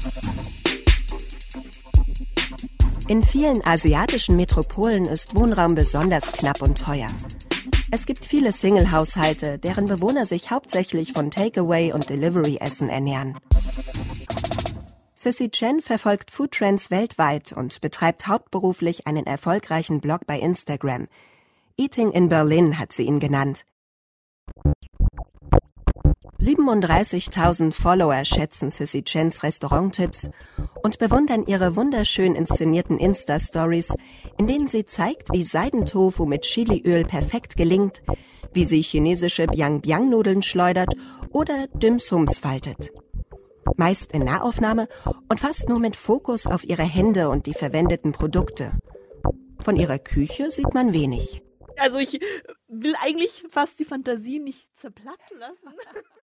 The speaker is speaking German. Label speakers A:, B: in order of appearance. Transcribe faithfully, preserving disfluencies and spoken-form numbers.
A: In vielen asiatischen Metropolen ist Wohnraum besonders knapp und teuer. Es gibt viele Single-Haushalte, deren Bewohner sich hauptsächlich von Takeaway- und Delivery-Essen ernähren. Sissy Chen verfolgt Foodtrends weltweit und betreibt hauptberuflich einen erfolgreichen Blog bei Instagram. Eating in Berlin hat sie ihn genannt. siebenunddreißigtausend Follower schätzen Sissy Chens Restauranttipps und bewundern ihre wunderschön inszenierten Insta-Stories, in denen sie zeigt, wie Seidentofu mit Chiliöl perfekt gelingt, wie sie chinesische Biang-Biang-Nudeln schleudert oder Dim Sums faltet. Meist in Nahaufnahme und fast nur mit Fokus auf ihre Hände und die verwendeten Produkte. Von ihrer Küche sieht man wenig.
B: Also ich will eigentlich fast die Fantasie nicht zerplatzen lassen.